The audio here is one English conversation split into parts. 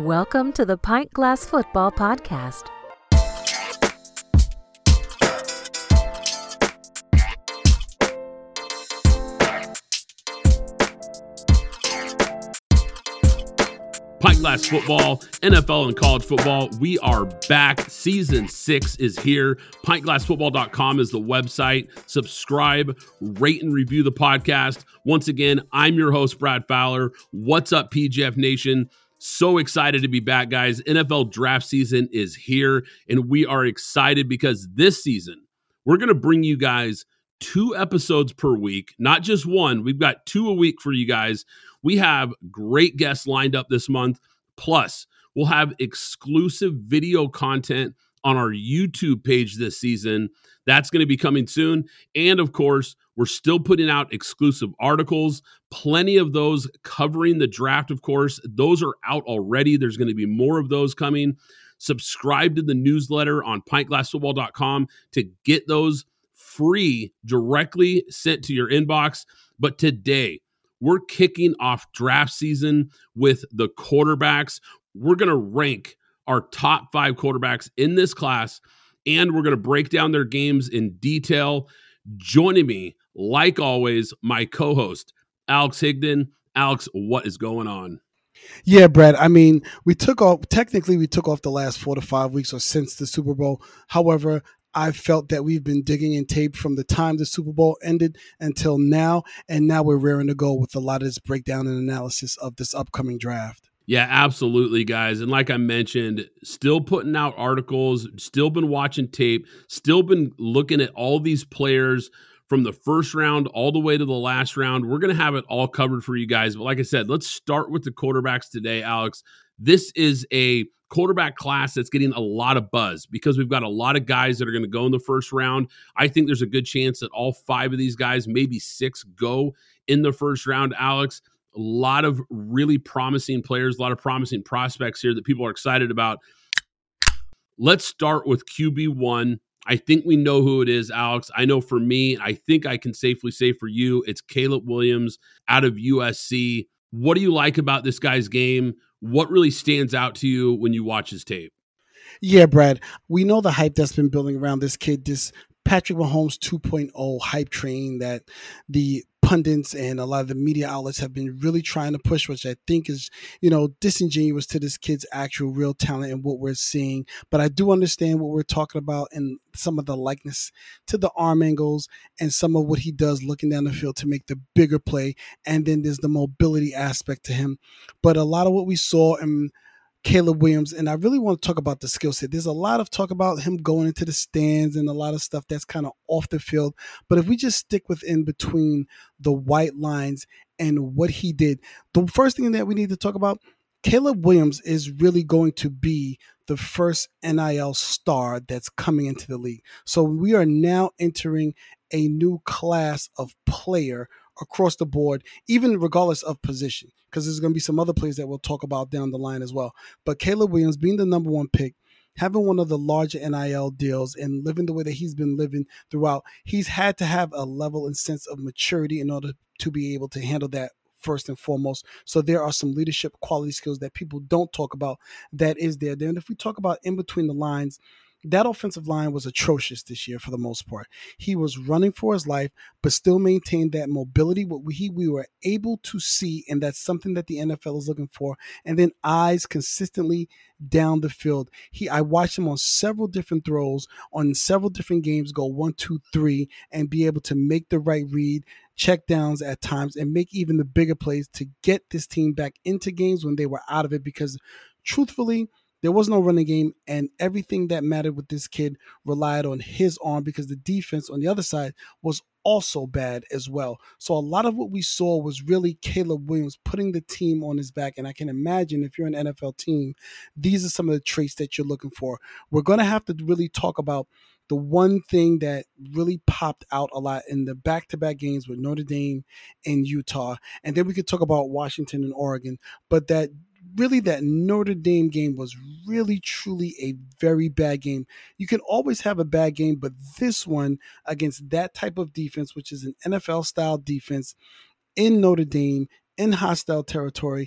Welcome to the Pint Glass Football Podcast. Pint Glass Football, NFL and college football, we are back. Season 6 is here. PintGlassFootball.com is the website. Subscribe, rate, and review the podcast. Once again, I'm your host, Brad Fowler. What's up, PGF Nation? So excited to be back, guys. NFL draft season is here, and we are excited because this season, we're going to bring you guys 2 episodes per week, not just one. We've got 2 a week for you guys. We have great guests lined up this month. Plus, we'll have exclusive video content on our YouTube page this season. That's going to be coming soon. And of course, we're still putting out exclusive articles, plenty of those covering the draft, of course. Those are out already. There's going to be more of those coming. Subscribe to the newsletter on pintglassfootball.com to get those free directly sent to your inbox. But today, we're kicking off draft season with the quarterbacks. We're going to rank our top 5 quarterbacks in this class, and we're going to break down their games in detail. Joining me, like always, my co-host, Alex Higdon. Alex, what is going on? Yeah, Brad. I mean, we took off the last 4 to 5 weeks or since the Super Bowl. However, I felt that we've been digging in tape from the time the Super Bowl ended until now, and now we're raring to go with a lot of this breakdown and analysis of this upcoming draft. Yeah, absolutely, guys. And like I mentioned, still putting out articles, still been watching tape, still been looking at all these players from the first round all the way to the last round. We're going to have it all covered for you guys. But like I said, let's start with the quarterbacks today, Alex. This is a quarterback class that's getting a lot of buzz because we've got a lot of guys that are going to go in the first round. I think there's a good chance that all 5 of these guys, maybe 6, go in the first round, Alex. A lot of really promising players, a lot of promising prospects here that people are excited about. Let's start with QB1. I think we know who it is, Alex. I know for me, I think I can safely say for you, it's Caleb Williams out of USC. What do you like about this guy's game? What really stands out to you when you watch his tape? Yeah, Brad, we know the hype that's been building around this kid, this Patrick Mahomes 2.0 hype train that the pundits and a lot of the media outlets have been really trying to push, which I think is, disingenuous to this kid's actual real talent and what we're seeing. But I do understand what we're talking about and some of the likeness to the arm angles and some of what he does looking down the field to make the bigger play. And then there's the mobility aspect to him. But a lot of what we saw in Caleb Williams, and I really want to talk about the skill set. There's a lot of talk about him going into the stands and a lot of stuff that's kind of off the field. But if we just stick within between the white lines and what he did, the first thing that we need to talk about, Caleb Williams is really going to be the first NIL star that's coming into the league. So we are now entering a new class of player across the board, even regardless of position, because there's going to be some other players that we'll talk about down the line as well. But Caleb Williams being the number 1 pick, having one of the larger NIL deals and living the way that he's been living throughout, he's had to have a level and sense of maturity in order to be able to handle that first and foremost. So there are some leadership quality skills that people don't talk about that is there. Then if we talk about in between the lines, that offensive line was atrocious this year for the most part. He was running for his life, but still maintained that mobility, what we were able to see, and that's something that the NFL is looking for. And then eyes consistently down the field. I watched him on several different throws, on several different games, go 1, 2, 3, and be able to make the right read, check downs at times, and make even the bigger plays to get this team back into games when they were out of it. Because truthfully, there was no running game, and everything that mattered with this kid relied on his arm because the defense on the other side was also bad as well. So a lot of what we saw was really Caleb Williams putting the team on his back, and I can imagine if you're an NFL team, these are some of the traits that you're looking for. We're going to have to really talk about the one thing that really popped out a lot in the back-to-back games with Notre Dame and Utah, and then we could talk about Washington and Oregon, but that Notre Dame game was really, truly a very bad game. You can always have a bad game, but this one against that type of defense, which is an NFL-style defense in Notre Dame, in hostile territory,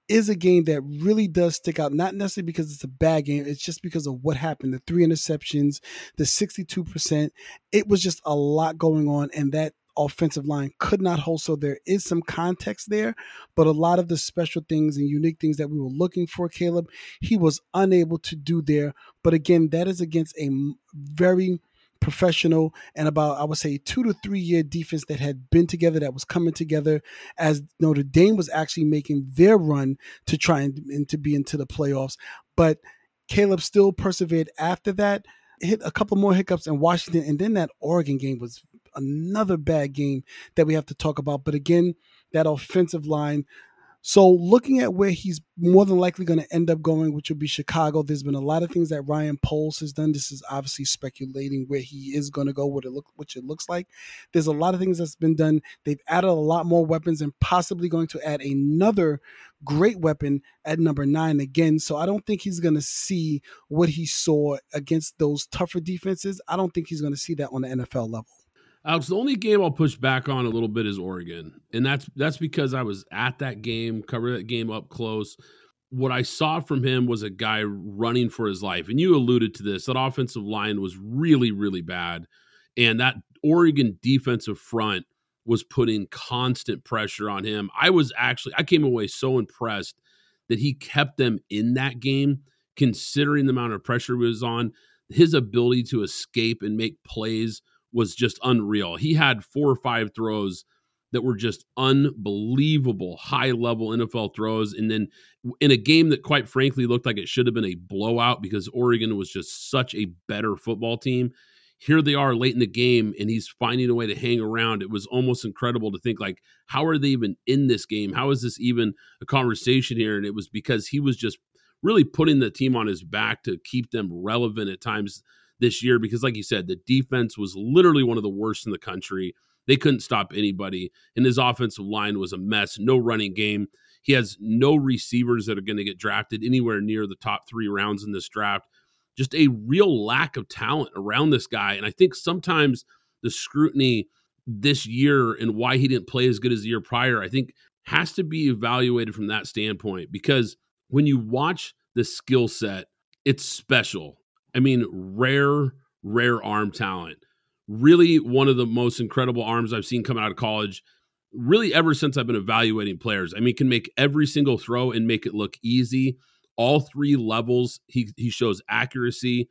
is a game that really does stick out, not necessarily because it's a bad game. It's just because of what happened. The 3 interceptions, the 62%. It was just a lot going on, and that offensive line could not hold. So there is some context there, but a lot of the special things and unique things that we were looking for, Caleb, he was unable to do there. But again, that is against a very professional and about, I would say, 2 to 3 year defense that had been together, that was coming together as Notre Dame was actually making their run to try and to be into the playoffs. But Caleb still persevered after that, hit a couple more hiccups in Washington, and then that Oregon game was another bad game that we have to talk about. But again, that offensive line. So looking at where he's more than likely going to end up going, which will be Chicago, there's been a lot of things that Ryan Poles has done. This is obviously speculating where he is going to go, which it looks like. There's a lot of things that's been done. They've added a lot more weapons and possibly going to add another great weapon at number 9 again. So I don't think he's going to see what he saw against those tougher defenses. I don't think he's going to see that on the NFL level. Alex, the only game I'll push back on a little bit is Oregon. And that's because I was at that game, covered that game up close. What I saw from him was a guy running for his life. And you alluded to this. That offensive line was really, really bad. And that Oregon defensive front was putting constant pressure on him. I came away so impressed that he kept them in that game, considering the amount of pressure he was on. His ability to escape and make plays was just unreal. He had 4 or 5 throws that were just unbelievable, high-level NFL throws. And then in a game that, quite frankly, looked like it should have been a blowout because Oregon was just such a better football team, here they are late in the game, and he's finding a way to hang around. It was almost incredible to think, like, how are they even in this game? How is this even a conversation here? And it was because he was just really putting the team on his back to keep them relevant at times this year, because like you said, the defense was literally one of the worst in the country. They couldn't stop anybody, and his offensive line was a mess. No running game. He has no receivers that are going to get drafted anywhere near the top 3 rounds in this draft. Just a real lack of talent around this guy, and I think sometimes the scrutiny this year and why he didn't play as good as the year prior, I think has to be evaluated from that standpoint, because when you watch the skill set, it's special. I mean, rare arm talent. Really one of the most incredible arms I've seen coming out of college, really ever since I've been evaluating players. I mean, can make every single throw and make it look easy. All 3 levels, he shows accuracy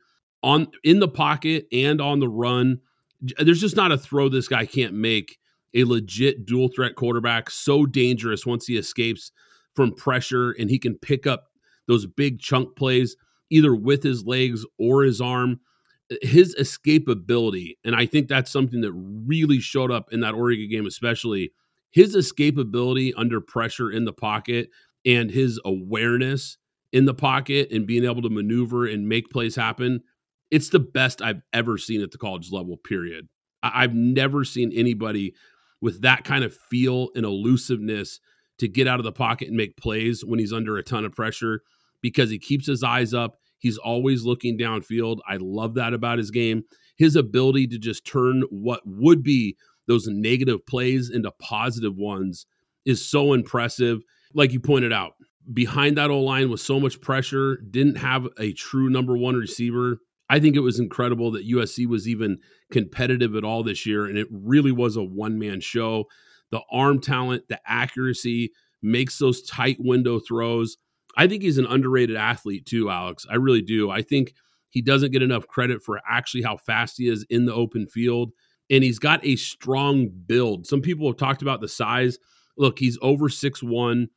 in the pocket and on the run. There's just not a throw this guy can't make. A legit dual threat quarterback, so dangerous once he escapes from pressure, and he can pick up those big chunk plays either with his legs or his arm. His escapability, and I think that's something that really showed up in that Oregon game, especially his escapability under pressure in the pocket and his awareness in the pocket and being able to maneuver and make plays happen. It's the best I've ever seen at the college level, period. I've never seen anybody with that kind of feel and elusiveness to get out of the pocket and make plays when he's under a ton of pressure, because he keeps his eyes up. He's always looking downfield. I love that about his game. His ability to just turn what would be those negative plays into positive ones is so impressive. Like you pointed out, behind that O-line with so much pressure, didn't have a true number 1 receiver. I think it was incredible that USC was even competitive at all this year, and it really was a one-man show. The arm talent, the accuracy, makes those tight window throws. I think he's an underrated athlete too, Alex. I really do. I think he doesn't get enough credit for actually how fast he is in the open field, and he's got a strong build. Some people have talked about the size. Look, he's over 6'1",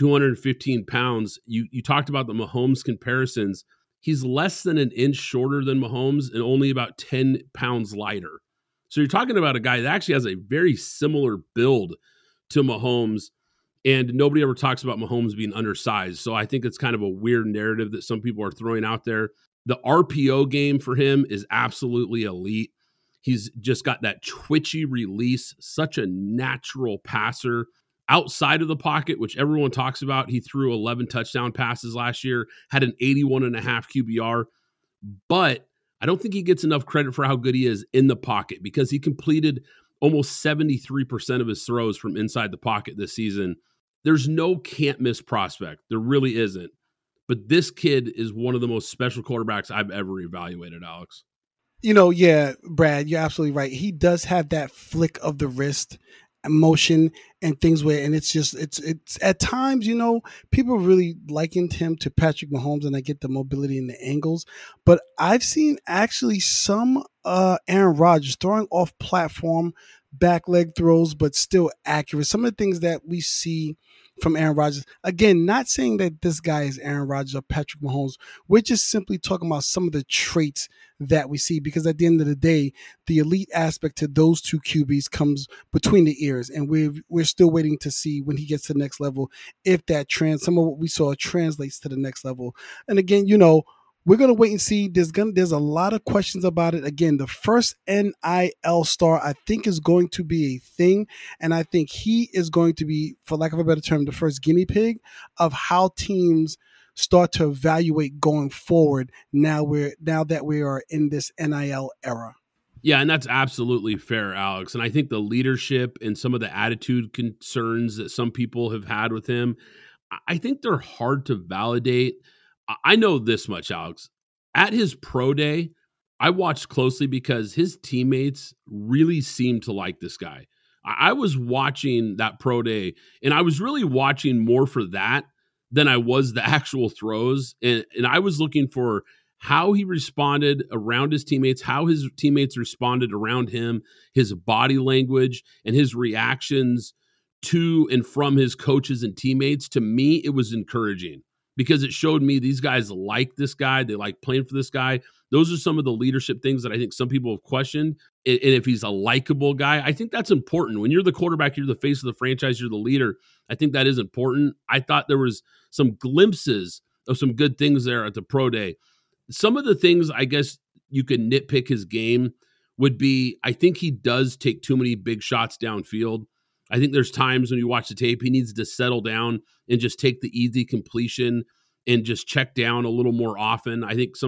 215 pounds. You talked about the Mahomes comparisons. He's less than an inch shorter than Mahomes and only about 10 pounds lighter. So you're talking about a guy that actually has a very similar build to Mahomes, and nobody ever talks about Mahomes being undersized. So I think it's kind of a weird narrative that some people are throwing out there. The RPO game for him is absolutely elite. He's just got that twitchy release, such a natural passer. Outside of the pocket, which everyone talks about, he threw 11 touchdown passes last year, had an 81.5 QBR, but I don't think he gets enough credit for how good he is in the pocket, because he completed almost 73% of his throws from inside the pocket this season. there's no can't miss prospect. There really isn't. But this kid is one of the most special quarterbacks I've ever evaluated, Alex. Yeah, Brad, you're absolutely right. He does have that flick of the wrist motion and things and it's at times, people really likened him to Patrick Mahomes, and I get the mobility and the angles, but I've seen actually some Aaron Rodgers throwing off platform back leg throws, but still accurate. Some of the things that we see from Aaron Rodgers, again, not saying that this guy is Aaron Rodgers or Patrick Mahomes. We're just simply talking about some of the traits that we see, because at the end of the day, the elite aspect to those two QBs comes between the ears, and we're still waiting to see when he gets to the next level if some of what we saw translates to the next level. And again, we're going to wait and see. There's a lot of questions about it. Again, the first NIL star, I think, is going to be a thing. And I think he is going to be, for lack of a better term, the first guinea pig of how teams start to evaluate going forward now that we are in this NIL era. Yeah, and that's absolutely fair, Alex. And I think the leadership and some of the attitude concerns that some people have had with him, I think they're hard to validate. I know this much, Alex. At his pro day, I watched closely because his teammates really seemed to like this guy. I was watching that pro day, and I was really watching more for that than I was the actual throws. And I was looking for how he responded around his teammates, how his teammates responded around him, his body language, and his reactions to and from his coaches and teammates. To me, it was encouraging, because it showed me these guys like this guy. They like playing for this guy. Those are some of the leadership things that I think some people have questioned. And if he's a likable guy, I think that's important. When you're the quarterback, you're the face of the franchise, you're the leader. I think that is important. I thought there was some glimpses of some good things there at the pro day. Some of the things I guess you could nitpick his game would be, I think he does take too many big shots downfield. I think there's times when you watch the tape, he needs to settle down and just take the easy completion and just check down a little more often. I think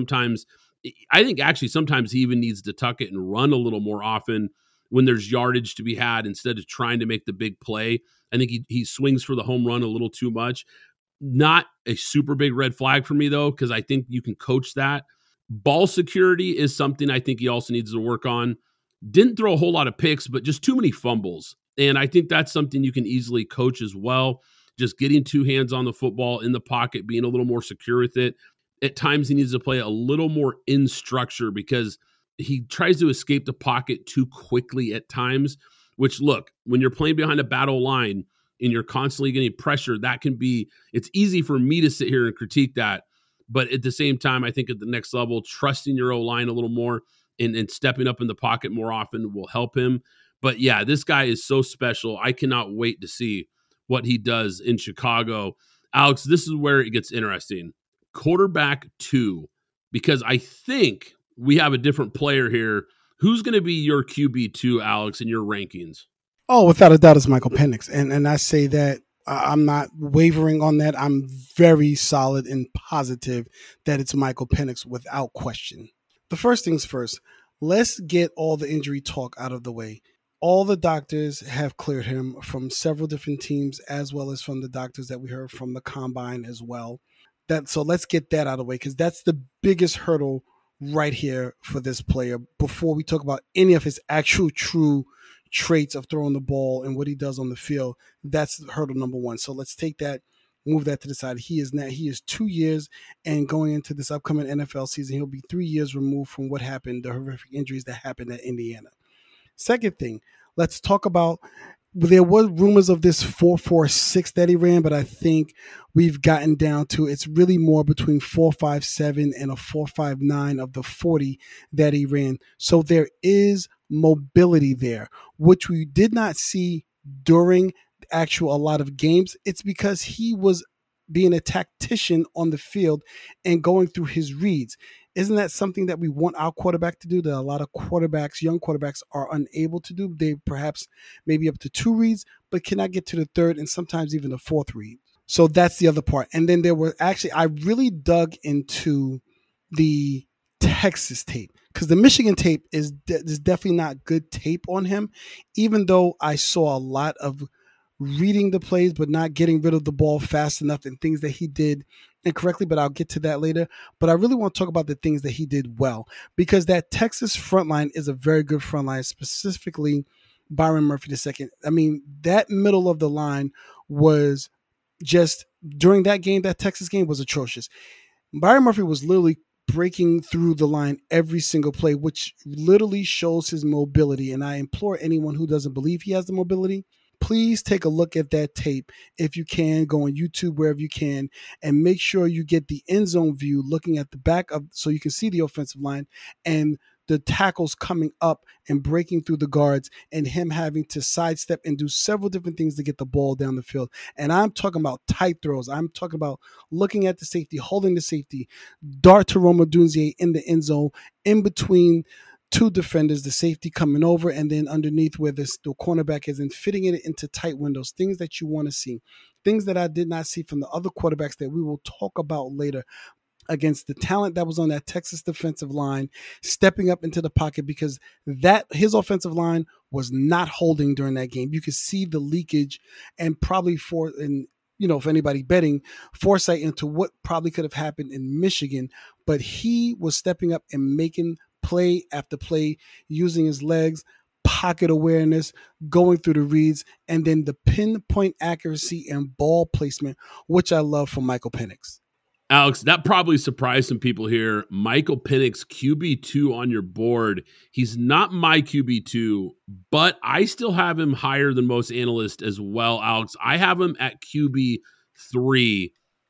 actually sometimes he even needs to tuck it and run a little more often when there's yardage to be had instead of trying to make the big play. I think he swings for the home run a little too much. Not a super big red flag for me, though, because I think you can coach that. Ball security is something I think he also needs to work on. Didn't throw a whole lot of picks, but just too many fumbles. And I think that's something you can easily coach as well. Just getting two hands on the football in the pocket, being a little more secure with it. At times he needs to play a little more in structure, because he tries to escape the pocket too quickly at times, which, look, when you're playing behind a battle line and you're constantly getting pressure, it's easy for me to sit here and critique that. But at the same time, I think at the next level, trusting your O-line a little more and stepping up in the pocket more often will help him. But yeah, this guy is so special. I cannot wait to see what he does in Chicago. Alex, this is where it gets interesting. Quarterback 2, because I think we have a different player here. Who's going to be your QB2, Alex, in your rankings? Oh, without a doubt, it's Michael Penix. And I say that I'm not wavering on that. I'm very solid and positive that it's Michael Penix without question. The first things first, let's get all the injury talk out of the way. All the doctors have cleared him from several different teams, as well as from the doctors that we heard from the combine as well. So let's get that out of the way, because that's the biggest hurdle right here for this player before we talk about any of his actual true traits of throwing the ball and what he does on the field. That's hurdle number one. So let's take that, move that to the side. He is 2 years, and going into this upcoming NFL season, he'll be 3 years removed from what happened, the horrific injuries that happened at Indiana. Second thing, let's talk about, there were rumors of this 4.46 that he ran, but I think we've gotten down to it's really more between 4.57 and a 4.59 of the 40 that he ran. So there is mobility there, which we did not see during a lot of games. It's because he was being a tactician on the field and going through his reads. Isn't that something that we want our quarterback to do, that a lot of quarterbacks, young quarterbacks, are unable to do? They perhaps maybe up to 2 reads, but cannot get to the third and sometimes even the fourth read. So that's the other part. And then I really dug into the Texas tape, because the Michigan tape is definitely not good tape on him, even though I saw a lot of reading the plays but not getting rid of the ball fast enough, and things that he did incorrectly, but I'll get to that later. But I really want to talk about the things that he did well, because that Texas front line is a very good front line, specifically Byron Murphy II. I mean, that middle of the line was just, during that game, that Texas game was atrocious. Byron Murphy was literally breaking through the line every single play, which literally shows his mobility. And I implore anyone who doesn't believe he has the mobility, please take a look at that tape if you can. Go on YouTube, wherever you can, and make sure you get the end zone view looking at the back of, so you can see the offensive line and the tackles coming up and breaking through the guards, and him having to sidestep and do several different things to get the ball down the field. And I'm talking about tight throws. I'm talking about looking at the safety, holding the safety, dart to Rome Odunze in the end zone, in between two defenders, the safety coming over, and then underneath where the cornerback is, and fitting it into tight windows, things that you want to see, things that I did not see from the other quarterbacks that we will talk about later, against the talent that was on that Texas defensive line, stepping up into the pocket, because that his offensive line was not holding during that game. You could see the leakage, and probably for anybody betting, foresight into what probably could have happened in Michigan, but he was stepping up and making play after play, using his legs, pocket awareness, going through the reads, and then the pinpoint accuracy and ball placement, which I love from Michael Penix. Alex, that probably surprised some people here. Michael Penix, QB2 on your board. He's not my QB2, but I still have him higher than most analysts as well, Alex. I have him at QB3, 6'2",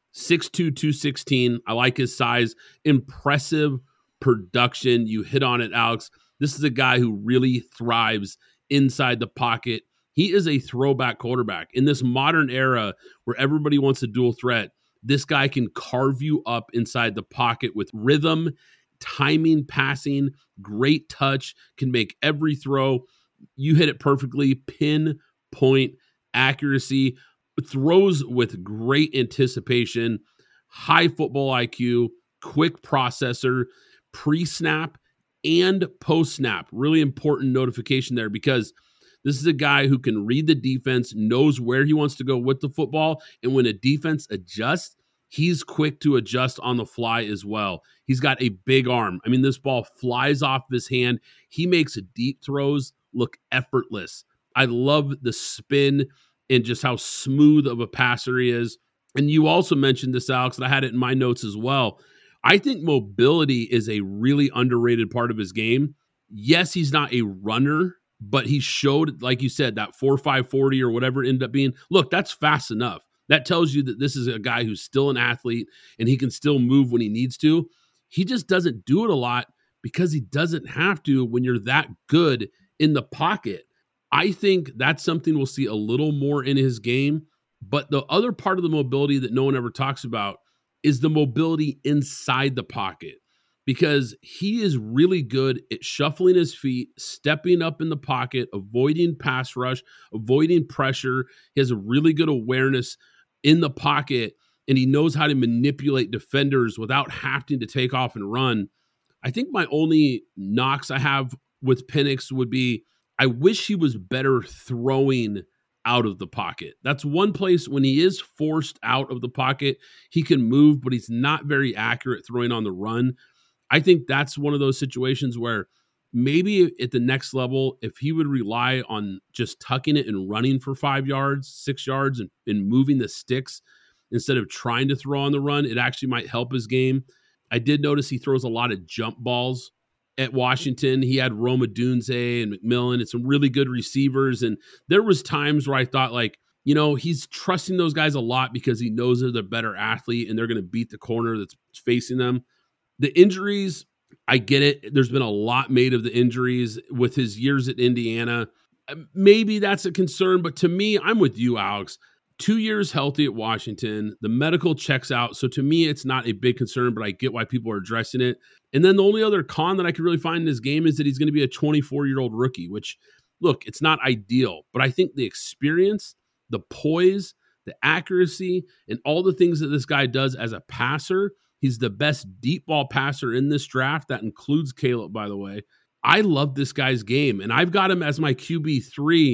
216. I like his size. Impressive production. You hit on it, Alex. This is a guy who really thrives inside the pocket. He is a throwback quarterback. In this modern era where everybody wants a dual threat, this guy can carve you up inside the pocket with rhythm, timing, passing, great touch, can make every throw. You hit it perfectly. Pinpoint accuracy, throws with great anticipation, high football IQ, quick processor, pre-snap and post-snap. Really important notification there, because this is a guy who can read the defense, knows where he wants to go with the football, and when a defense adjusts, he's quick to adjust on the fly as well. He's got a big arm. I mean, this ball flies off his hand. He makes deep throws look effortless. I love the spin and just how smooth of a passer he is. And you also mentioned this, Alex, and I had it in my notes as well. I think mobility is a really underrated part of his game. Yes, he's not a runner, but he showed, like you said, that 4.5 40 or whatever it ended up being. Look, that's fast enough. That tells you that this is a guy who's still an athlete and he can still move when he needs to. He just doesn't do it a lot because he doesn't have to when you're that good in the pocket. I think that's something we'll see a little more in his game. But the other part of the mobility that no one ever talks about is the mobility inside the pocket, because he is really good at shuffling his feet, stepping up in the pocket, avoiding pass rush, avoiding pressure. He has a really good awareness in the pocket, and he knows how to manipulate defenders without having to take off and run. I think my only knocks I have with Penix would be, I wish he was better throwing out of the pocket. That's one place when he is forced out of the pocket, he can move, but he's not very accurate throwing on the run. I think that's one of those situations where maybe at the next level, if he would rely on just tucking it and running for 5 yards, 6 yards, and moving the sticks instead of trying to throw on the run, it actually might help his game. I did notice he throws a lot of jump balls at Washington. He had Rome Odunze and McMillan and some really good receivers. And there was times where I thought, like, he's trusting those guys a lot because he knows they're the better athlete and they're going to beat the corner that's facing them. The injuries, I get it. There's been a lot made of the injuries with his years at Indiana. Maybe that's a concern, but to me, I'm with you, Alex. 2 years healthy at Washington. The medical checks out. So to me, it's not a big concern, but I get why people are addressing it. And then the only other con that I could really find in his game is that he's going to be a 24-year-old rookie, which, look, it's not ideal, but I think the experience, the poise, the accuracy, and all the things that this guy does as a passer, he's the best deep ball passer in this draft. That includes Caleb, by the way. I love this guy's game, and I've got him as my QB3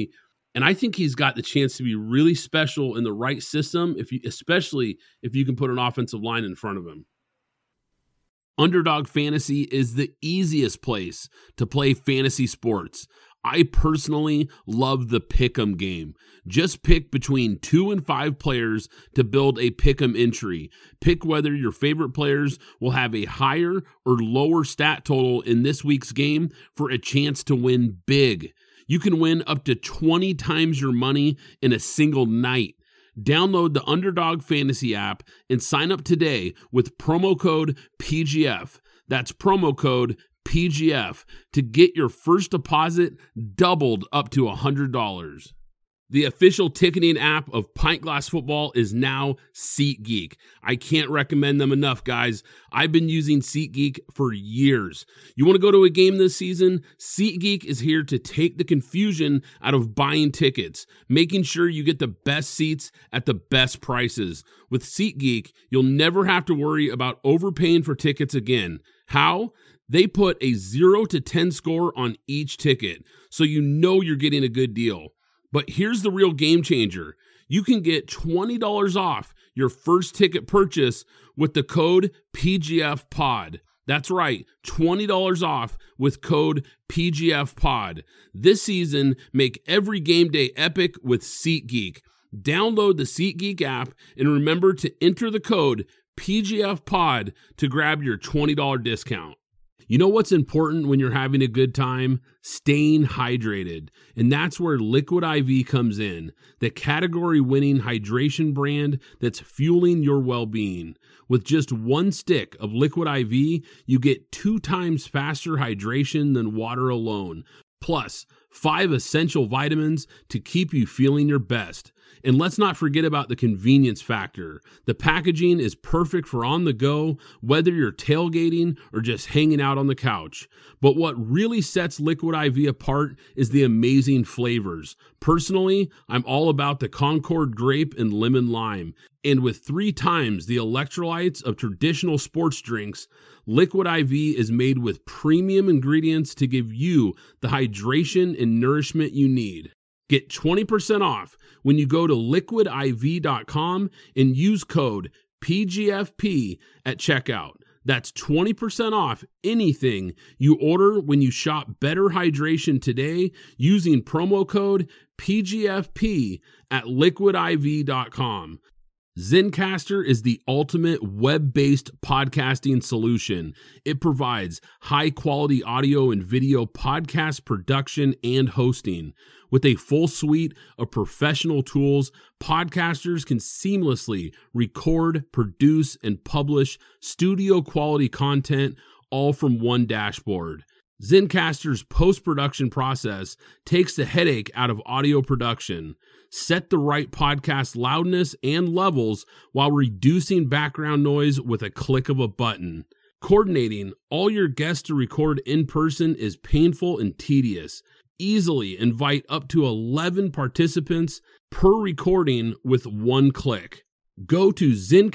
And I think he's got the chance to be really special in the right system, especially if you can put an offensive line in front of him. Underdog Fantasy is the easiest place to play fantasy sports. I personally love the Pick'em game. Just pick between 2 and 5 players to build a Pick'em entry. Pick whether your favorite players will have a higher or lower stat total in this week's game for a chance to win big. You can win up to 20 times your money in a single night. Download the Underdog Fantasy app and sign up today with promo code PGF. That's promo code PGF to get your first deposit doubled up to $100. The official ticketing app of Pint Glass Football is now SeatGeek. I can't recommend them enough, guys. I've been using SeatGeek for years. You want to go to a game this season? SeatGeek is here to take the confusion out of buying tickets, making sure you get the best seats at the best prices. With SeatGeek, you'll never have to worry about overpaying for tickets again. How? They put a 0 to 10 score on each ticket, so you know you're getting a good deal. But here's the real game changer. You can get $20 off your first ticket purchase with the code PGFPOD. That's right, $20 off with code PGFPOD. This season, make every game day epic with SeatGeek. Download the SeatGeek app and remember to enter the code PGFPOD to grab your $20 discount. You know what's important when you're having a good time? Staying hydrated. And that's where Liquid IV comes in, the category-winning hydration brand that's fueling your well-being. With just 1 stick of Liquid IV, you get 2 times faster hydration than water alone, plus 5 essential vitamins to keep you feeling your best. And let's not forget about the convenience factor. The packaging is perfect for on the go, whether you're tailgating or just hanging out on the couch. But what really sets Liquid IV apart is the amazing flavors. Personally, I'm all about the Concord grape and lemon lime. And with 3 times the electrolytes of traditional sports drinks, Liquid IV is made with premium ingredients to give you the hydration and nourishment you need. Get 20% off when you go to liquidiv.com and use code PGFP at checkout. That's 20% off anything you order when you shop Better Hydration today using promo code PGFP at liquidiv.com. Zencastr is the ultimate web-based podcasting solution. It provides high-quality audio and video podcast production and hosting. With a full suite of professional tools, podcasters can seamlessly record, produce, and publish studio-quality content all from one dashboard. Zencastr's post-production process takes the headache out of audio production. Set the right podcast loudness and levels while reducing background noise with a click of a button. Coordinating all your guests to record in person is painful and tedious. Easily invite up to 11 participants per recording with 1 click. Go to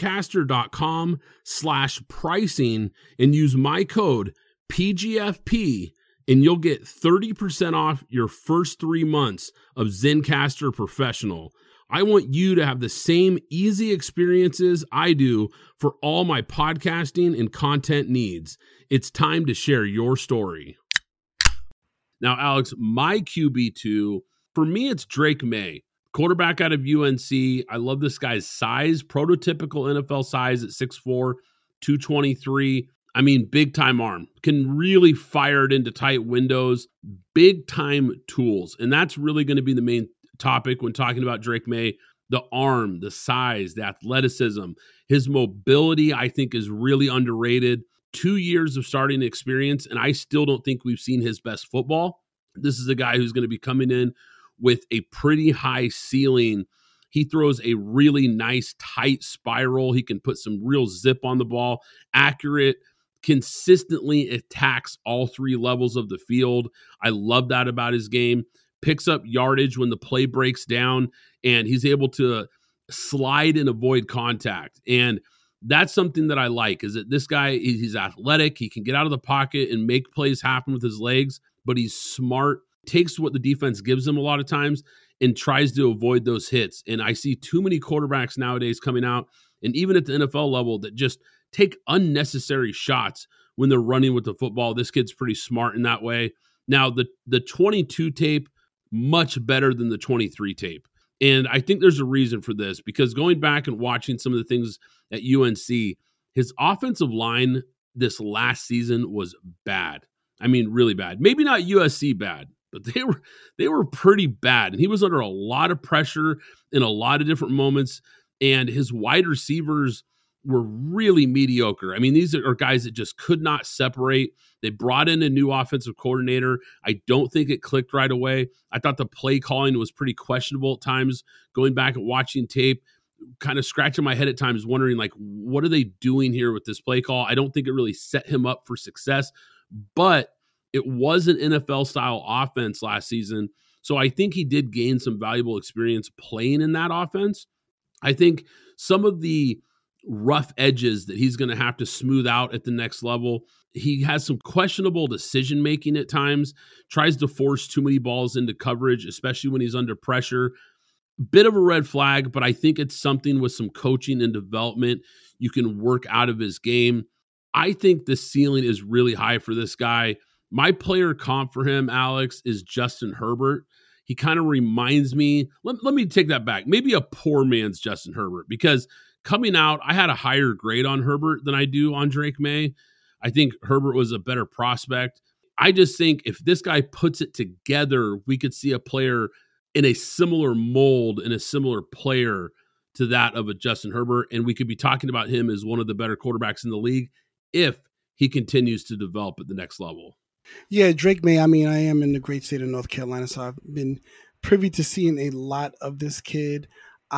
zencastr.com/pricing and use my code PGFP and you'll get 30% off your first 3 months of Zencastr Professional. I want you to have the same easy experiences I do for all my podcasting and content needs. It's time to share your story. Now, Alex, my QB2, for me, it's Drake May, quarterback out of UNC. I love this guy's size, prototypical NFL size at 6'4", 223. I mean, big-time arm. Can really fire it into tight windows. Big-time tools. And that's really going to be the main topic when talking about Drake May. The arm, the size, the athleticism. His mobility, I think, is really underrated. 2 years of starting experience, and I still don't think we've seen his best football. This is a guy who's going to be coming in with a pretty high ceiling. He throws a really nice, tight spiral. He can put some real zip on the ball. Accurate, consistently attacks all 3 levels of the field. I love that about his game. Picks up yardage when the play breaks down, and he's able to slide and avoid contact. And that's something that I like, is that this guy, he's athletic. He can get out of the pocket and make plays happen with his legs, but he's smart, takes what the defense gives him a lot of times, and tries to avoid those hits. And I see too many quarterbacks nowadays coming out, and even at the NFL level, that just take unnecessary shots when they're running with the football. This kid's pretty smart in that way. Now, the 22 tape, much better than the 23 tape. And I think there's a reason for this, because going back and watching some of the things at UNC, his offensive line this last season was bad. I mean, really bad. Maybe not USC bad, but they were pretty bad. And he was under a lot of pressure in a lot of different moments. And his wide receivers were really mediocre. I mean, these are guys that just could not separate. They brought in a new offensive coordinator. I don't think it clicked right away. I thought the play calling was pretty questionable at times. Going back and watching tape, kind of scratching my head at times, wondering, like, what are they doing here with this play call? I don't think it really set him up for success, but it was an NFL-style offense last season. So I think he did gain some valuable experience playing in that offense. I think some of the rough edges that he's going to have to smooth out at the next level. He has some questionable decision-making at times, tries to force too many balls into coverage, especially when he's under pressure. Bit of a red flag, but I think it's something with some coaching and development you can work out of his game. I think the ceiling is really high for this guy. My player comp for him, Alex, is Justin Herbert. He kind of reminds me, let me take that back, maybe a poor man's Justin Herbert, because coming out, I had a higher grade on Herbert than I do on Drake May. I think Herbert was a better prospect. I just think if this guy puts it together, we could see a player in a similar mold and a similar player to that of a Justin Herbert, and we could be talking about him as one of the better quarterbacks in the league if he continues to develop at the next level. Yeah, Drake May, I mean, I am in the great state of North Carolina, so I've been privy to seeing a lot of this kid.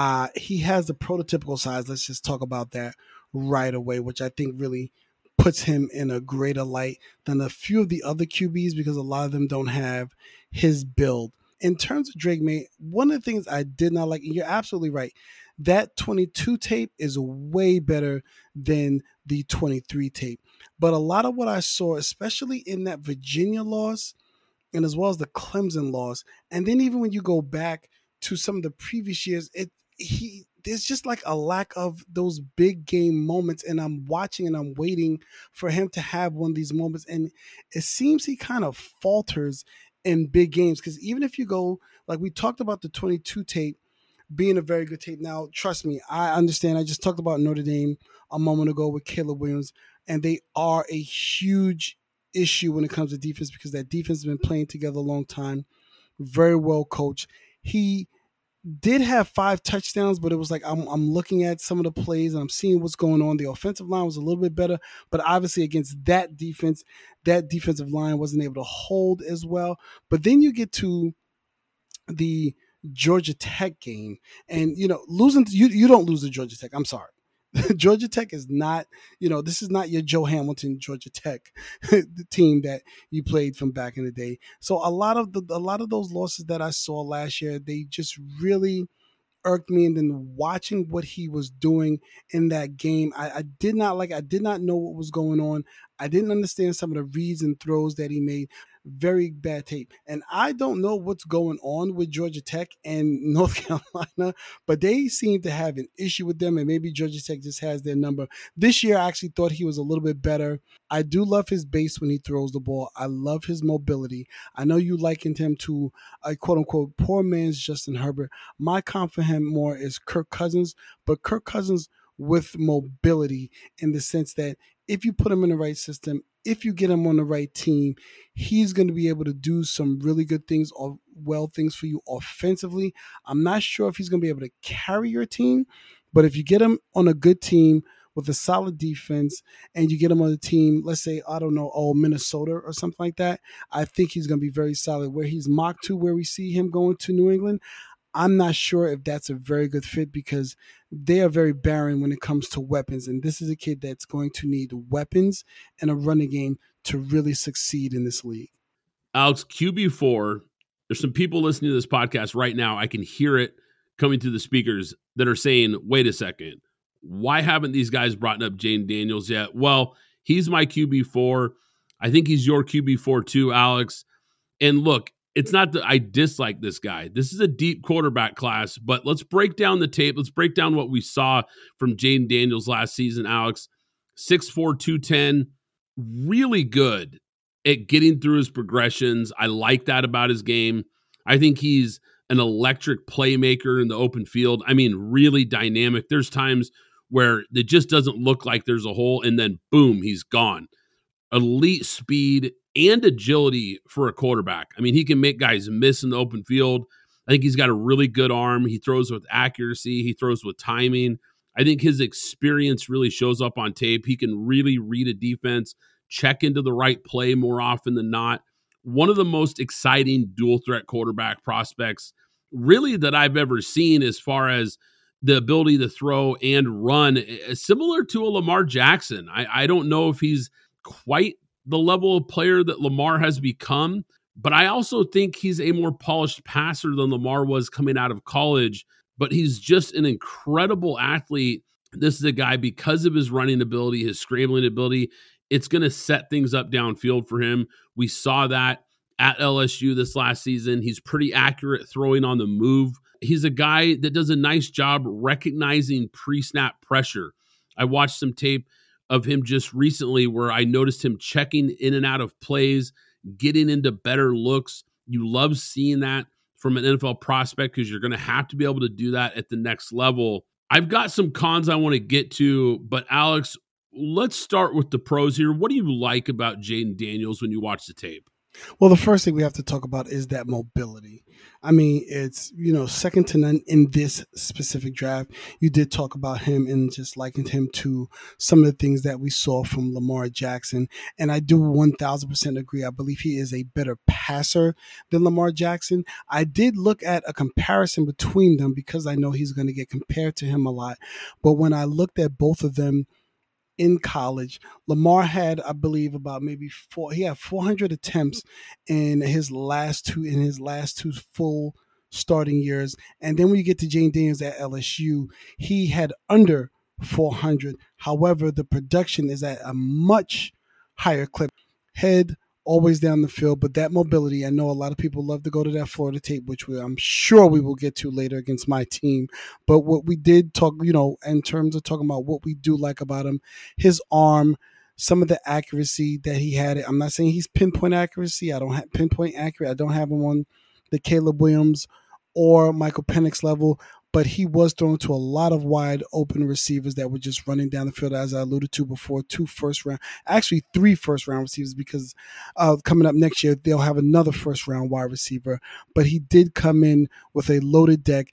He has the prototypical size. Let's just talk about that right away, which I think really puts him in a greater light than a few of the other QBs, because a lot of them don't have his build. In terms of Drake May, one of the things I did not like, and you're absolutely right, that 22 tape is way better than the 23 tape. But a lot of what I saw, especially in that Virginia loss, and as well as the Clemson loss, and then even when you go back to some of the previous years, there's just like a lack of those big game moments, and I'm watching and I'm waiting for him to have one of these moments, and it seems he kind of falters in big games, because even if you go, like we talked about the 22 tape being a very good tape. Now, trust me, I understand. I just talked about Notre Dame a moment ago with Caleb Williams, and they are a huge issue when it comes to defense, because that defense has been playing together a long time, very well coached. He did have 5 touchdowns, but it was like I'm looking at some of the plays and I'm seeing what's going on. The offensive line was a little bit better, but obviously against that defense, that defensive line wasn't able to hold as well. But then you get to the Georgia Tech game, and losing, you don't lose to Georgia Tech. I'm sorry. Georgia Tech is not, this is not your Joe Hamilton Georgia Tech, the team that you played from back in the day. So a lot of those losses that I saw last year, they just really irked me. And then watching what he was doing in that game, I did not know what was going on. I didn't understand some of the reads and throws that he made. Very bad tape. And I don't know what's going on with Georgia Tech and North Carolina, but they seem to have an issue with them, and maybe Georgia Tech just has their number. This year, I actually thought he was a little bit better. I do love his base when he throws the ball. I love his mobility. I know you likened him to a quote-unquote poor man's Justin Herbert. My comp for him more is Kirk Cousins, but Kirk Cousins with mobility, in the sense that if you put him in the right system, if you get him on the right team, he's going to be able to do some really good things or things for you offensively. I'm not sure if he's going to be able to carry your team, but if you get him on a good team with a solid defense, and you get him on a team, let's say, I don't know, Minnesota or something like that, I think he's going to be very solid. Where he's mocked to, where we see him going to New England, I'm not sure if that's a very good fit, because they are very barren when it comes to weapons. And this is a kid that's going to need weapons and a running game to really succeed in this league. Alex, QB4, there's some people listening to this podcast right now. I can hear it coming through the speakers that are saying, wait a second, why haven't these guys brought up Jayden Daniels yet? Well, he's my QB4. I think he's your QB4 too, Alex. And look, it's not that I dislike this guy. This is a deep quarterback class, but let's break down the tape. Let's break down what we saw from Jayden Daniels last season, Alex. 6'4", 210, really good at getting through his progressions. I like that about his game. I think he's an electric playmaker in the open field. I mean, really dynamic. There's times where it just doesn't look like there's a hole, and then boom, he's gone. Elite speed and agility for a quarterback. I mean, he can make guys miss in the open field. I think he's got a really good arm. He throws with accuracy. He throws with timing. I think his experience really shows up on tape. He can really read a defense, check into the right play more often than not. One of the most exciting dual threat quarterback prospects really that I've ever seen as far as the ability to throw and run, similar to a Lamar Jackson. I don't know if he's quite the level of player that Lamar has become, but I also think he's a more polished passer than Lamar was coming out of college, but he's just an incredible athlete. This is a guy, because of his running ability, his scrambling ability, it's going to set things up downfield for him. We saw that at LSU this last season. He's pretty accurate throwing on the move. He's a guy that does a nice job recognizing pre-snap pressure. I watched some tape of him just recently where I noticed him checking in and out of plays, getting into better looks. You love seeing that from an NFL prospect because you're going to have to be able to do that at the next level. I've got some cons I want to get to, but Alex, let's start with the pros here. What do you like about Jayden Daniels when you watch the tape? Well, the first thing we have to talk about is that mobility. I mean, it's, second to none in this specific draft. You did talk about him and just likened him to some of the things that we saw from Lamar Jackson. And I do 1000% agree. I believe he is a better passer than Lamar Jackson. I did look at a comparison between them because I know he's going to get compared to him a lot. But when I looked at both of them in college, Lamar had, I believe, about maybe 400 attempts in his last two full starting years. And then when you get to Jayden Daniels at LSU, he had under 400. However, the production is at a much higher clip. Head always down the field, but that mobility, I know a lot of people love to go to that Florida tape, which I'm sure we will get to later against my team. But what we did talk, in terms of talking about what we do like about him, his arm, some of the accuracy that he had. I'm not saying he's pinpoint accuracy. I don't have pinpoint accurate. I don't have him on the Caleb Williams or Michael Penix level, but he was thrown to a lot of wide open receivers that were just running down the field, as I alluded to before, 3 first-round receivers, because coming up next year, they'll have another first-round wide receiver. But he did come in with a loaded deck.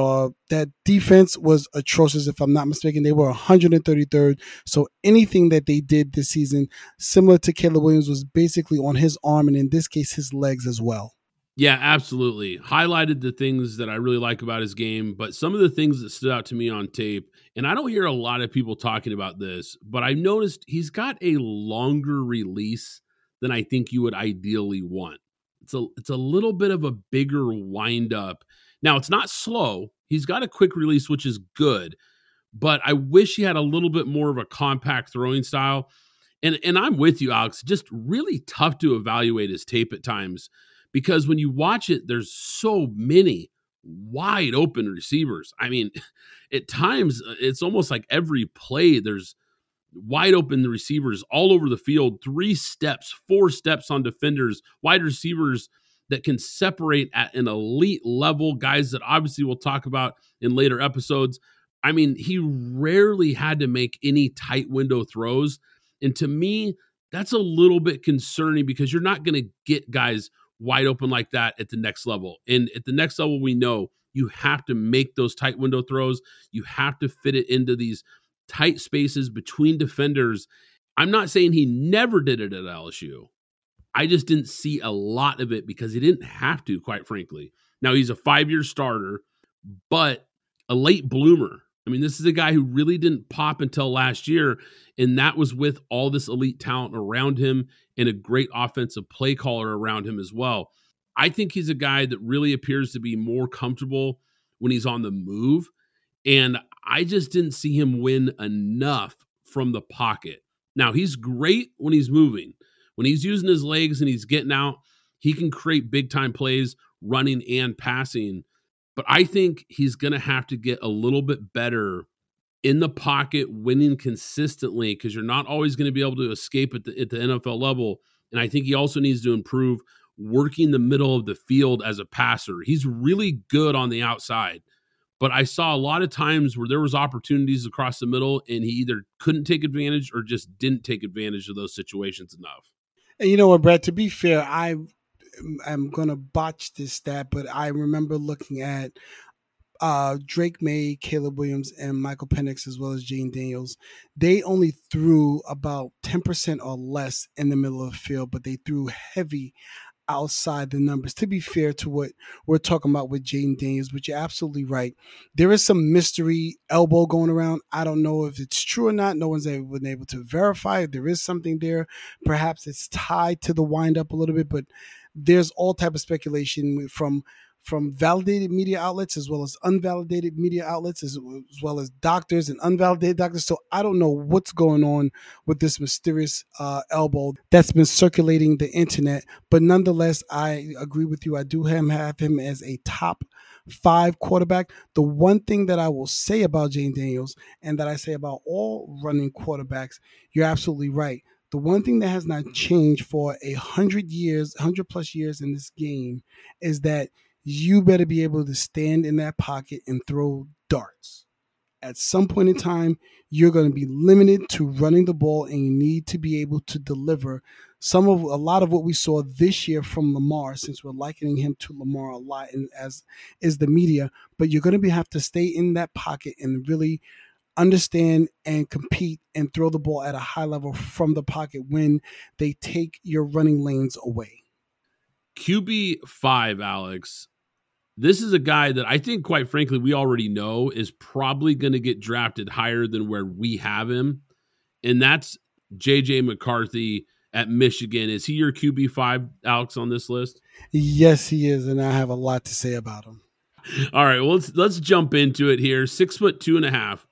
That defense was atrocious, if I'm not mistaken. They were 133rd. So anything that they did this season, similar to Caleb Williams, was basically on his arm, and in this case, his legs as well. Yeah, absolutely. Highlighted the things that I really like about his game, but some of the things that stood out to me on tape, and I don't hear a lot of people talking about this, but I noticed he's got a longer release than I think you would ideally want. It's a little bit of a bigger windup. Now, it's not slow. He's got a quick release, which is good, but I wish he had a little bit more of a compact throwing style. And I'm with you, Alex. Just really tough to evaluate his tape at times, because when you watch it, there's so many wide open receivers. I mean, at times, it's almost like every play, there's wide open receivers all over the field, 3 steps, 4 steps on defenders, wide receivers that can separate at an elite level, guys that obviously we'll talk about in later episodes. I mean, he rarely had to make any tight window throws. And to me, that's a little bit concerning because you're not going to get guys wide open like that at the next level. And at the next level, we know you have to make those tight window throws. You have to fit it into these tight spaces between defenders. I'm not saying he never did it at LSU. I just didn't see a lot of it because he didn't have to, quite frankly. Now, he's a 5-year starter, but a late bloomer. I mean, this is a guy who really didn't pop until last year, and that was with all this elite talent around him and a great offensive play caller around him as well. I think he's a guy that really appears to be more comfortable when he's on the move, and I just didn't see him win enough from the pocket. Now, he's great when he's moving. When he's using his legs and he's getting out, He can create big-time plays running and passing. But I think he's going to have to get a little bit better in the pocket, winning consistently, because you're not always going to be able to escape at the NFL level. And I think he also needs to improve working the middle of the field as a passer. He's really good on the outside, but I saw a lot of times where there was opportunities across the middle and he either couldn't take advantage or just didn't take advantage of those situations enough. And you know what, Brad, to be fair, I'm going to botch this stat, but I remember looking at Drake May, Caleb Williams, and Michael Penix, as well as Jane Daniels. They only threw about 10% or less in the middle of the field, but they threw heavy outside the numbers. To be fair to what we're talking about with Jaden Daniels, but you're absolutely right. There is some mystery elbow going around. I don't know if it's true or not. No one's been able to verify if there is something there. Perhaps it's tied to the windup a little bit, but there's all type of speculation from validated media outlets as well as unvalidated media outlets, as well as doctors and unvalidated doctors. So I don't know what's going on with this mysterious elbow that's been circulating the internet. But nonetheless, I agree with you. I do have him as a top 5 quarterback. The one thing that I will say about Jane Daniels, and that I say about all running quarterbacks, you're absolutely right. The one thing that has not changed for 100 plus years in this game is that you better be able to stand in that pocket and throw darts. At some point in time, you're going to be limited to running the ball, and you need to be able to deliver a lot of what we saw this year from Lamar, since we're likening him to Lamar a lot, and as is the media. But you're going to have to stay in that pocket and really understand and compete and throw the ball at a high level from the pocket when they take your running lanes away. QB5, Alex. This is a guy that I think, quite frankly, we already know is probably going to get drafted higher than where we have him. And that's J.J. McCarthy at Michigan. Is he your QB5, Alex, on this list? Yes, he is. And I have a lot to say about him. All right, well, let's jump into it here. 6'2.5",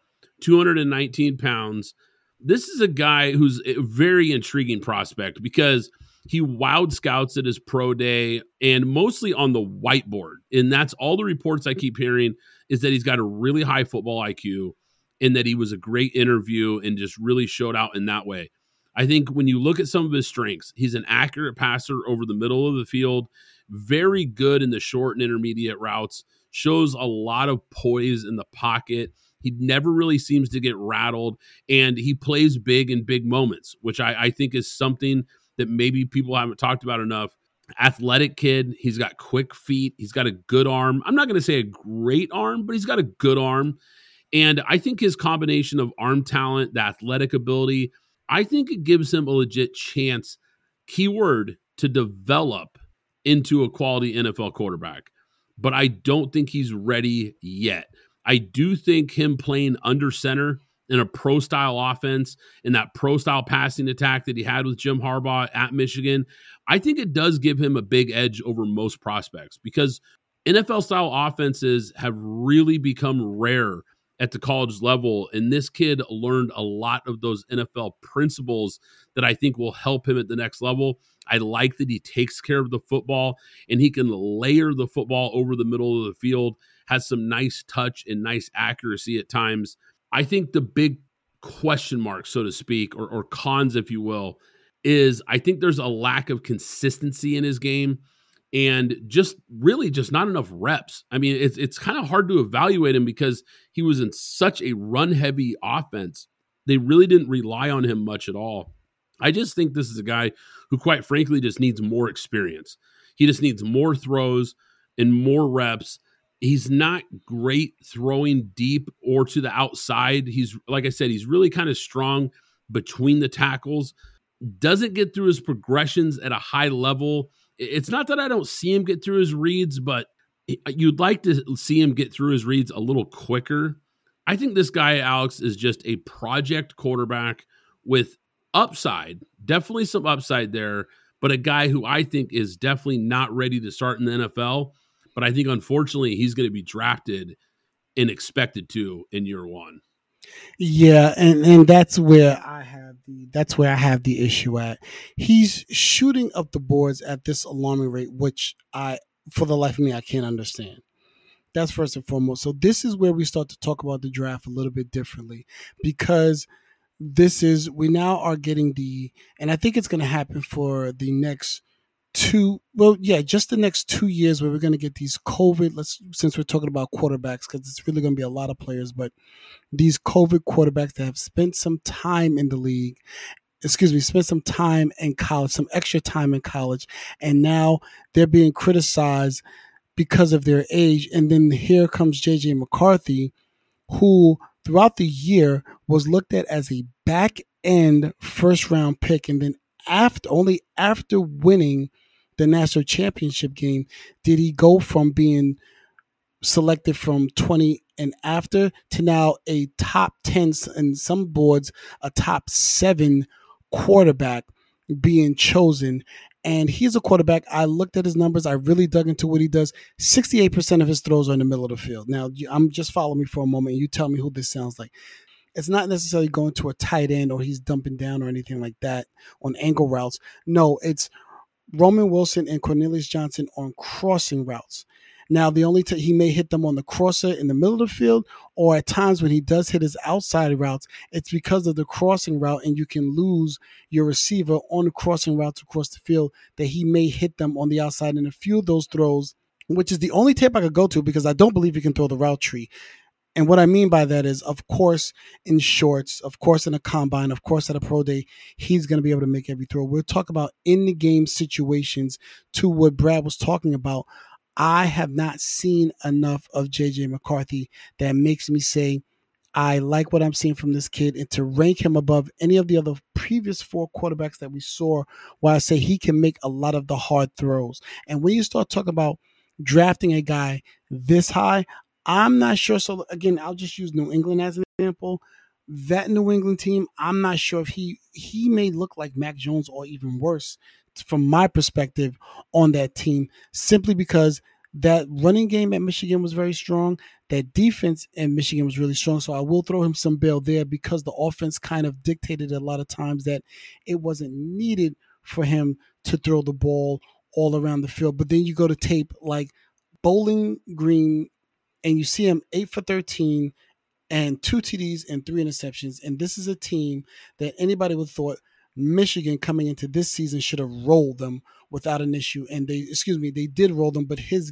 219 pounds. This is a guy who's a very intriguing prospect because he wowed scouts at his pro day and mostly on the whiteboard. And that's all the reports I keep hearing, is that he's got a really high football IQ and that he was a great interview and just really showed out in that way. I think when you look at some of his strengths, he's an accurate passer over the middle of the field, very good in the short and intermediate routes, shows a lot of poise in the pocket. He never really seems to get rattled, and he plays big in big moments, which I think is something that maybe people haven't talked about enough. Athletic kid. He's got quick feet. He's got a good arm. I'm not going to say a great arm, but he's got a good arm. And I think his combination of arm talent, the athletic ability, I think it gives him a legit chance, keyword, to develop into a quality NFL quarterback. But I don't think he's ready yet. I do think him playing under center in a pro-style offense, in that pro-style passing attack that he had with Jim Harbaugh at Michigan, I think it does give him a big edge over most prospects, because NFL-style offenses have really become rare at the college level, and this kid learned a lot of those NFL principles that I think will help him at the next level. I like that he takes care of the football, and he can layer the football over the middle of the field, has some nice touch and nice accuracy at times. I think the big question mark, so to speak, or cons, if you will, is I think there's a lack of consistency in his game and just not enough reps. I mean, it's kind of hard to evaluate him because he was in such a run-heavy offense. They really didn't rely on him much at all. I just think this is a guy who, quite frankly, just needs more experience. He just needs more throws and more reps. He's not great throwing deep or to the outside. He's, like I said, he's really kind of strong between the tackles. Doesn't get through his progressions at a high level. It's not that I don't see him get through his reads, but you'd like to see him get through his reads a little quicker. I think this guy, Alex, is just a project quarterback with upside, definitely some upside there, but a guy who I think is definitely not ready to start in the NFL. But I think, unfortunately, he's going to be drafted and expected to in year one. Yeah, and that's where I have That's where I have the issue at. He's shooting up the boards at this alarming rate, which for the life of me, I can't understand. That's first and foremost. So this is where we start to talk about the draft a little bit differently, because we now are getting and I think it's going to happen for the next just the next 2 years, where we're going to get these COVID, since we're talking about quarterbacks, because it's really going to be a lot of players, but these COVID quarterbacks that have spent some time in the league, spent some time in college, some extra time in college, and now they're being criticized because of their age. And then here comes J.J. McCarthy, who throughout the year was looked at as a back-end first-round pick, and then only after winning the national championship game did he go from being selected from 20 and after to now a top 10, and some boards a top 7 quarterback being chosen. And he's a quarterback. I looked at his numbers. I really dug into what he does. 68% of his throws are in the middle of the field. Now, I'm just follow me for a moment. You tell me who this sounds like. It's not necessarily going to a tight end or he's dumping down or anything like that on angle routes. No, it's Roman Wilson and Cornelius Johnson on crossing routes. Now, the only he may hit them on the crosser in the middle of the field, or at times when he does hit his outside routes, it's because of the crossing route, and you can lose your receiver on the crossing routes across the field, that he may hit them on the outside. And a few of those throws, which is the only tape I could go to, because I don't believe he can throw the route tree. And what I mean by that is, of course, in shorts, of course, in a combine, of course, at a pro day, he's going to be able to make every throw. We'll talk about in-the-game situations, to what Brad was talking about. I have not seen enough of J.J. McCarthy that makes me say I like what I'm seeing from this kid, and to rank him above any of the other previous 4 quarterbacks that we saw, where I say he can make a lot of the hard throws. And when you start talking about drafting a guy this high, I'm not sure. So again, I'll just use New England as an example. That New England team, I'm not sure if he may look like Mac Jones or even worse from my perspective on that team, simply because that running game at Michigan was very strong. That defense in Michigan was really strong. So I will throw him some bail there, because the offense kind of dictated a lot of times that it wasn't needed for him to throw the ball all around the field. But then you go to tape like Bowling Green, and you see him 8 for 13 and 2 TDs and 3 interceptions. And this is a team that anybody would have thought Michigan coming into this season should have rolled them without an issue. And they did roll them, but his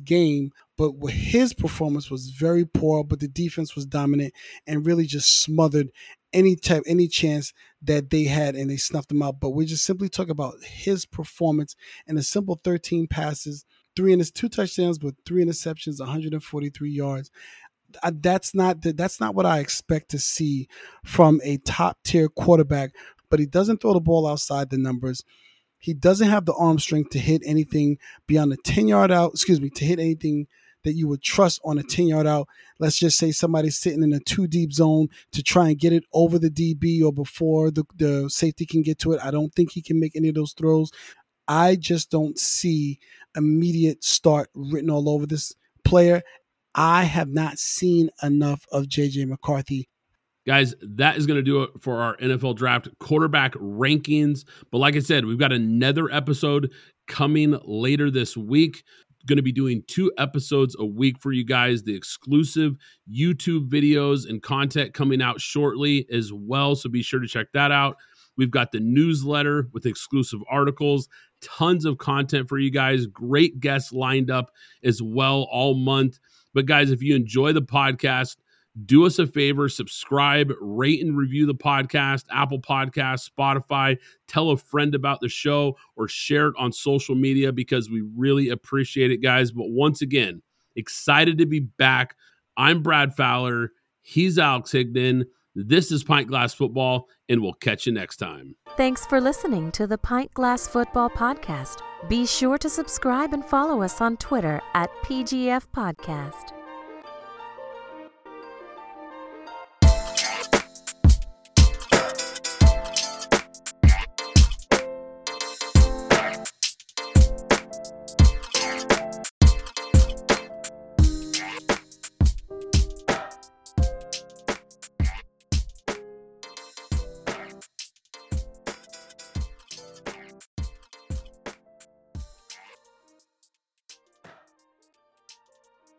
performance was very poor, but the defense was dominant and really just smothered any chance that they had, and they snuffed them out. But we just simply talk about his performance and a simple 13 passes, 2 touchdowns, but 3 interceptions, 143 yards. That's not what I expect to see from a top tier quarterback. But he doesn't throw the ball outside the numbers. He doesn't have the arm strength to hit anything beyond the 10-yard out. To hit anything that you would trust on a 10-yard out. Let's just say somebody's sitting in a 2 deep zone to try and get it over the DB or before the safety can get to it. I don't think he can make any of those throws. I just don't see immediate start written all over this player. I have not seen enough of J.J. McCarthy. Guys, that is going to do it for our NFL Draft quarterback rankings. But like I said, we've got another episode coming later this week. Going to be doing 2 episodes a week for you guys. The exclusive YouTube videos and content coming out shortly as well. So be sure to check that out. We've got the newsletter with exclusive articles, tons of content for you guys, great guests lined up as well all month. But guys, if you enjoy the podcast, do us a favor, subscribe, rate and review the podcast, Apple Podcasts, Spotify, tell a friend about the show, or share it on social media, because we really appreciate it, guys. But once again, excited to be back. I'm Brad Fowler. He's Alex Higdon. This is Pint Glass Football, and we'll catch you next time. Thanks for listening to the Pint Glass Football Podcast. Be sure to subscribe and follow us on Twitter at PGF Podcast.